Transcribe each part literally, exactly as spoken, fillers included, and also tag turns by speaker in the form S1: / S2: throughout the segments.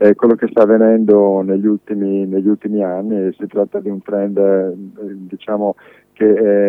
S1: è quello che sta avvenendo negli ultimi, negli ultimi anni. Si tratta di un trend eh, diciamo che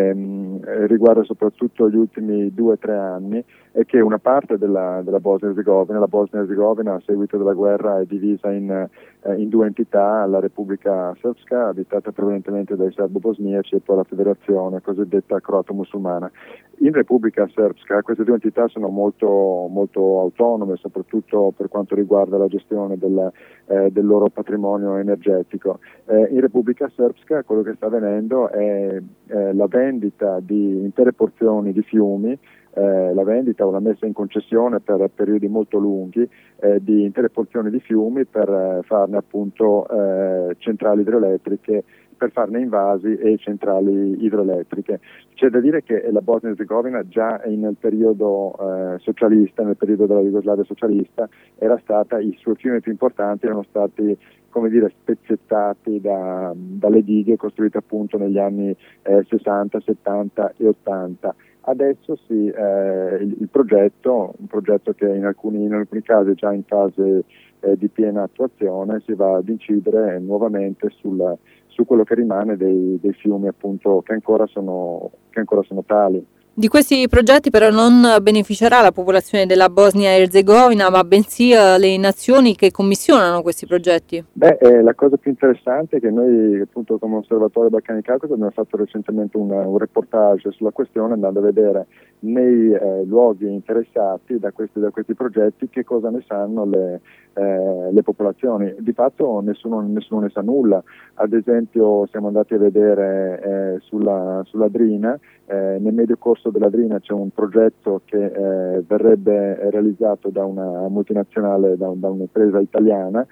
S1: eh, riguarda soprattutto gli ultimi due o tre anni, e che una parte della, della Bosnia-Herzegovina, la Bosnia-Herzegovina a seguito della guerra è divisa in, eh, in due entità: la Repubblica Srpska, abitata prevalentemente dai serbo-bosniaci, e poi la federazione cosiddetta croato-musulmana. In Repubblica Srpska queste due entità sono molto, molto autonome, soprattutto per quanto riguarda la gestione del, eh, del loro patrimonio energetico. Eh, in Repubblica Srpska quello che sta avvenendo è eh, la vendita di intere porzioni di fiumi, Eh, la vendita o la messa in concessione per periodi molto lunghi eh, di intere porzioni di fiumi per eh, farne appunto eh, centrali idroelettriche, per farne invasi e centrali idroelettriche. C'è da dire che la Bosnia-Herzegovina già nel periodo eh, socialista, nel periodo della Jugoslavia socialista, era stata, i suoi fiumi più importanti erano stati, come dire, spezzettati da, dalle dighe costruite appunto negli anni eh, sessanta, settanta e ottanta. Adesso sì, eh, il, il progetto, un progetto che in alcuni, in alcuni casi è già in fase eh, di piena attuazione, si va ad incidere nuovamente sul, su quello che rimane dei, dei fiumi appunto che ancora sono, che ancora sono tali.
S2: Di questi progetti però non beneficerà la popolazione della Bosnia-Herzegovina, ma bensì eh, le nazioni che commissionano questi progetti.
S1: Beh, eh, la cosa più interessante è che noi appunto come Osservatorio Balcani Caucaso abbiamo fatto recentemente un, un reportage sulla questione, andando a vedere nei eh, luoghi interessati da questi, da questi progetti che cosa ne sanno le, eh, le popolazioni. Di fatto nessuno, nessuno ne sa nulla. Ad esempio siamo andati a vedere eh, sulla, sulla Drina, eh, nel medio corso della Drina c'è un progetto che eh, verrebbe realizzato da una multinazionale, da, un, da un'impresa italiana,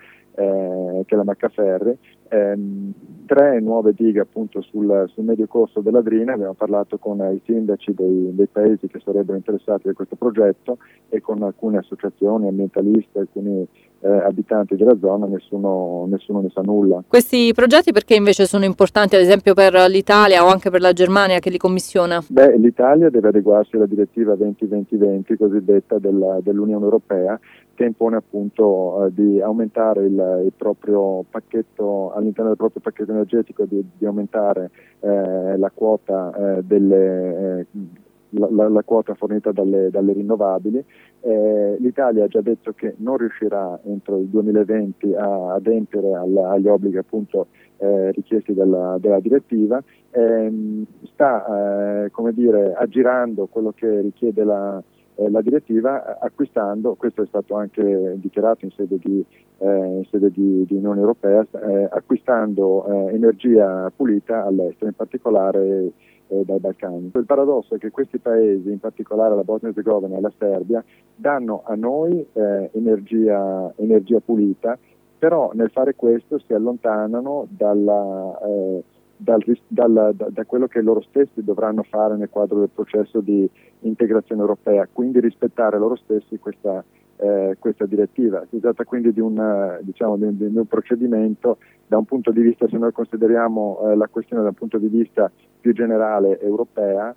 S1: Eh, che è la Maccaferri, ehm, tre nuove dighe appunto sul, sul medio corso della Drina. Abbiamo parlato con i sindaci dei, dei paesi che sarebbero interessati da questo progetto e con alcune associazioni ambientaliste, alcuni eh, abitanti della zona. Nessuno, nessuno ne sa nulla.
S2: Questi progetti perché invece sono importanti, ad esempio per l'Italia o anche per la Germania che li commissiona?
S1: Beh, l'Italia deve adeguarsi alla direttiva venti venti venti cosiddetta della, dell'Unione Europea, che impone appunto eh, di aumentare il, il proprio pacchetto, all'interno del proprio pacchetto energetico, di, di aumentare eh, la quota eh, delle eh, la, la, la quota fornita dalle, dalle rinnovabili. Eh, L'Italia ha già detto che non riuscirà entro il duemilaventi a adempiere al, agli obblighi appunto eh, richiesti dalla, dalla direttiva. Eh, sta eh, come dire aggirando quello che richiede la Eh, la direttiva, acquistando, questo è stato anche dichiarato in sede di, eh, in sede di, di Unione Europea, eh, acquistando eh, energia pulita all'estero, in particolare eh, dai Balcani. Il paradosso è che questi paesi, in particolare la Bosnia-Herzegovina e la Serbia, danno a noi eh, energia, energia pulita, però nel fare questo si allontanano dalla eh, Dal, dal, da, da quello che loro stessi dovranno fare nel quadro del processo di integrazione europea, quindi rispettare loro stessi questa, eh, questa direttiva. Si tratta quindi di un, diciamo, di, di un procedimento da un punto di vista, se noi consideriamo eh, la questione da un punto di vista più generale europea,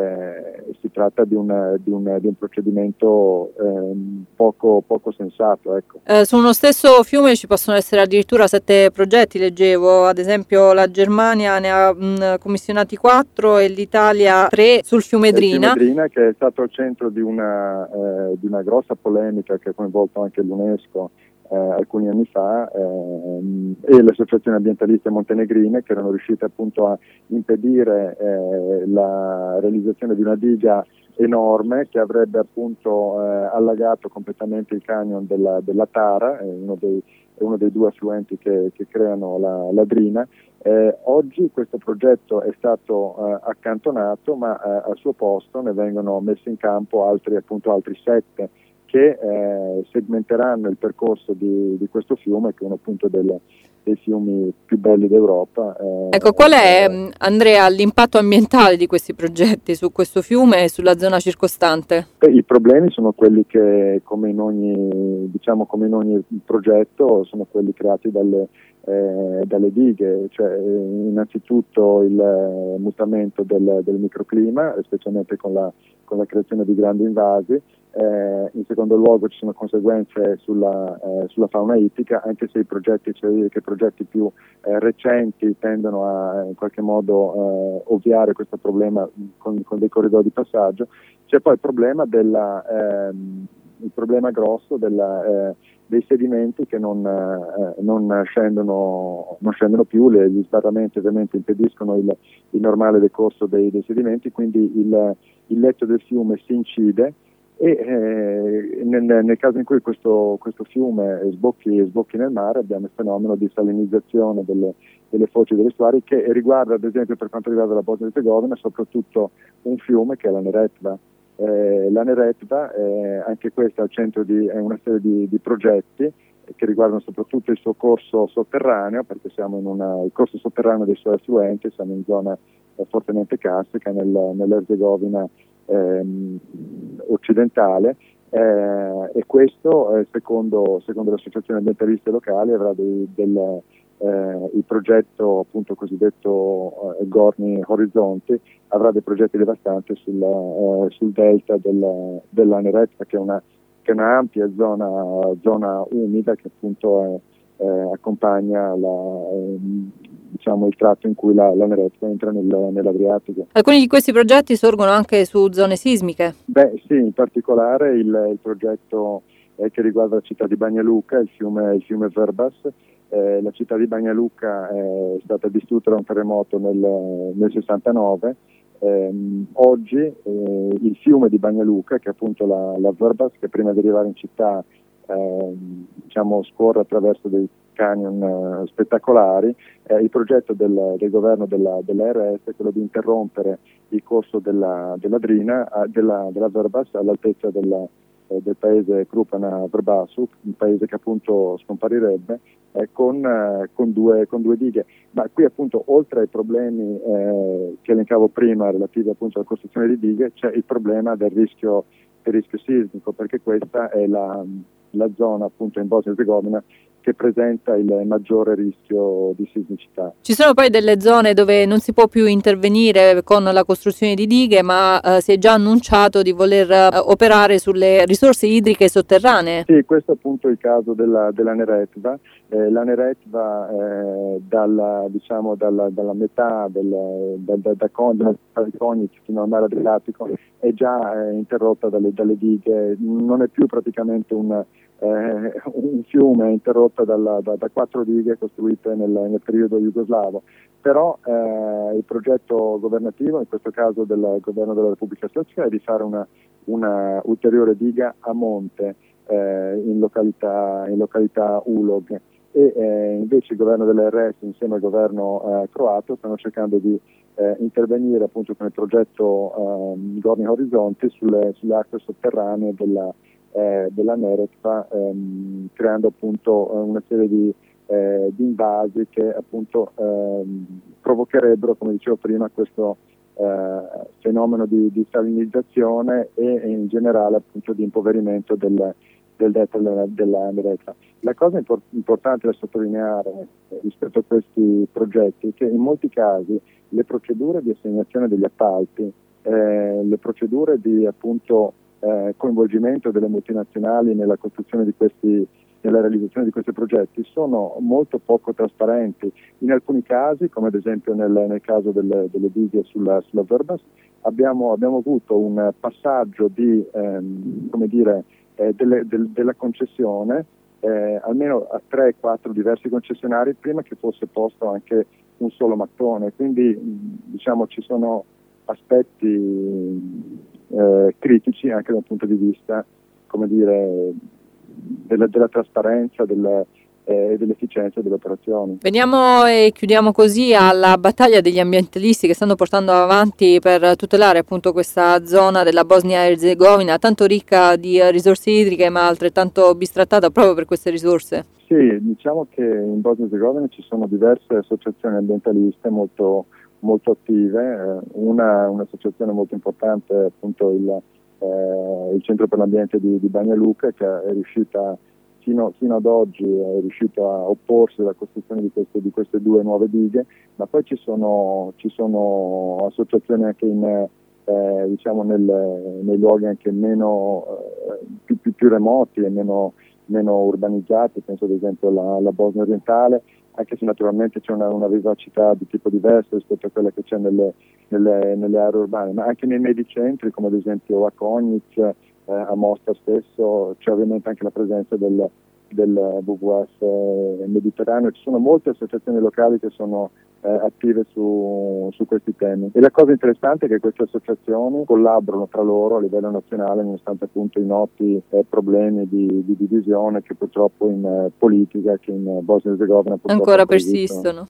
S1: Eh, si tratta di un, di un, di un procedimento eh, poco, poco sensato. Ecco.
S2: Eh, su uno stesso fiume ci possono essere addirittura sette progetti, leggevo, ad esempio la Germania ne ha mh, commissionati quattro e l'Italia tre sul fiume Drina.
S1: Il fiume Drina, che è stato al centro di una, eh, di una grossa polemica che ha coinvolto anche l'UNESCO Eh, alcuni anni fa, ehm, e le associazioni ambientaliste montenegrine, che erano riuscite appunto a impedire eh, la realizzazione di una diga enorme che avrebbe appunto eh, allagato completamente il canyon della, della Tara, eh, uno, dei, uno dei due affluenti che, che creano la, la Drina. Eh, oggi questo progetto è stato eh, accantonato, ma eh, al suo posto ne vengono messi in campo altri, appunto, altri sette che eh, segmenteranno il percorso di, di questo fiume, che è uno appunto delle, dei fiumi più belli d'Europa. Eh,
S2: ecco, qual è, eh, Andrea, l'impatto ambientale di questi progetti su questo fiume e sulla zona circostante?
S1: Beh, i problemi sono quelli che, come in ogni, diciamo, come in ogni progetto, sono quelli creati dalle, eh, dalle dighe, cioè innanzitutto il mutamento del, del microclima, specialmente con la con la creazione di grandi invasi. Eh, in secondo luogo ci sono conseguenze sulla, eh, sulla fauna ittica, anche se i progetti, cioè che i progetti più eh, recenti tendono a in qualche modo eh, ovviare questo problema con, con dei corridoi di passaggio. C'è poi il problema della ehm, il problema grosso della, eh, dei sedimenti che non, eh, non, scendono, non scendono più, le, gli sbarramenti ovviamente impediscono il, il normale decorso dei, dei sedimenti, quindi il, il letto del fiume si incide e eh, nel, nel caso in cui questo, questo fiume sbocchi, sbocchi nel mare abbiamo il fenomeno di salinizzazione delle, delle foci degli estuari, che riguarda ad esempio, per quanto riguarda la Bosnia Erzegovina, soprattutto un fiume che è la Neretva. Eh, la Neretva, eh, anche questa è al centro di è una serie di, di progetti che riguardano soprattutto il suo corso sotterraneo, perché siamo in una, il corso sotterraneo dei suoi affluenti, siamo in zona eh, fortemente carsica nel, nell'Erzegovina ehm, occidentale, eh, e questo eh, secondo, secondo le associazioni ambientaliste locali avrà dei, del, eh, il progetto appunto cosiddetto eh, Gorni Horizonti avrà dei progetti devastanti sul, eh, sul delta del, della Neretva, che è una, che è una ampia zona, zona umida che appunto è, eh, accompagna la, eh, diciamo il tratto in cui la, la Neretva entra nel, nell'Adriatico.
S2: Alcuni di questi progetti sorgono anche su zone sismiche?
S1: Beh sì, in particolare il, il progetto eh, che riguarda la città di Bagnaluca, il fiume, il fiume Verbas. Eh, la città di Bagnaluca è stata distrutta da un terremoto nel, nel sessantanove. Eh, oggi eh, il fiume di Bagnaluca, che è appunto la, la Verbas, che prima di arrivare in città eh, diciamo, scorre attraverso dei canyon eh, spettacolari, eh, il progetto del, del governo della, della R S è quello di interrompere il corso della, della Drina, a, della, della Verbas all'altezza della, eh, del paese Krupana Vrbasu, un paese che appunto scomparirebbe, eh, con, eh, con, due, con due dighe. Ma qui appunto, oltre ai problemi eh, che elencavo prima relativi appunto alla costruzione di dighe, c'è il problema del rischio, del rischio sismico, perché questa è la, la zona appunto in Bosnia Erzegovina che presenta il maggiore rischio di sismicità.
S2: Ci sono poi delle zone dove non si può più intervenire con la costruzione di dighe, ma eh, si è già annunciato di voler eh, operare sulle risorse idriche sotterranee.
S1: Sì, questo è appunto il caso della, della Neretva. Eh, la Neretva eh, dalla, diciamo, dalla, dalla metà del, da, da, da Konica fino al mare Adriatico è già eh, interrotta dalle, dalle dighe, non è più praticamente un Eh, un fiume, è interrotta dalla, da, da quattro dighe costruite nel, nel periodo jugoslavo, però eh, il progetto governativo, in questo caso del governo della Repubblica Srpska, è di fare una, una ulteriore diga a monte eh, in località, in località Ulog, e eh, invece il governo dell'R S insieme al governo eh, croato stanno cercando di eh, intervenire appunto con il progetto eh, Gorni Horizonti sulle, sulle acque sotterranee della Eh, della Neretva, ehm, creando appunto una serie di, eh, di invasi che appunto ehm, provocherebbero, come dicevo prima, questo eh, fenomeno di, di salinizzazione e, e in generale appunto di impoverimento del, del delta della, della Neretva. La cosa import- importante da sottolineare eh, rispetto a questi progetti è che in molti casi le procedure di assegnazione degli appalti, eh, le procedure di appunto Eh, coinvolgimento delle multinazionali nella costruzione di questi, nella realizzazione di questi progetti sono molto poco trasparenti. In alcuni casi, come ad esempio nel, nel caso delle, delle dighe sulla, sulla Verbas, abbiamo, abbiamo avuto un passaggio di, ehm, come dire, eh, delle, del, della concessione eh, almeno a tre quattro diversi concessionari prima che fosse posto anche un solo mattone. Quindi diciamo ci sono aspetti Eh, critici anche dal punto di vista, come dire, della, della trasparenza e eh, dell'efficienza delle operazioni.
S2: Veniamo e chiudiamo così alla battaglia degli ambientalisti che stanno portando avanti per tutelare appunto questa zona della Bosnia-Erzegovina tanto ricca di risorse idriche ma altrettanto bistrattata proprio per queste risorse.
S1: Sì, diciamo che in Bosnia-Erzegovina ci sono diverse associazioni ambientaliste molto molto attive, una un'associazione molto importante è appunto il, eh, il Centro per l'Ambiente di, di Bagnaluca, che è riuscita fino, fino ad oggi è riuscito a opporsi alla costruzione di queste, di queste due nuove dighe, ma poi ci sono, ci sono associazioni anche in, eh, eh, diciamo nel, nei luoghi anche meno eh, più, più, più remoti e meno, meno urbanizzati, penso ad esempio alla, alla Bosnia orientale, anche se naturalmente c'è una, una vivacità di tipo diverso rispetto a quella che c'è nelle, nelle, nelle aree urbane, ma anche nei medi centri come ad esempio a Konjic, eh, a Mostar stesso, c'è ovviamente anche la presenza del, del W W F eh, mediterraneo. Ci sono molte associazioni locali che sono eh, attive su, su questi temi, e la cosa interessante è che queste associazioni collaborano tra loro a livello nazionale nonostante appunto i noti eh, problemi di, di divisione che purtroppo in eh, politica, che in Bosnia e Herzegovina purtroppo
S2: ancora
S1: persistono.
S2: persistono.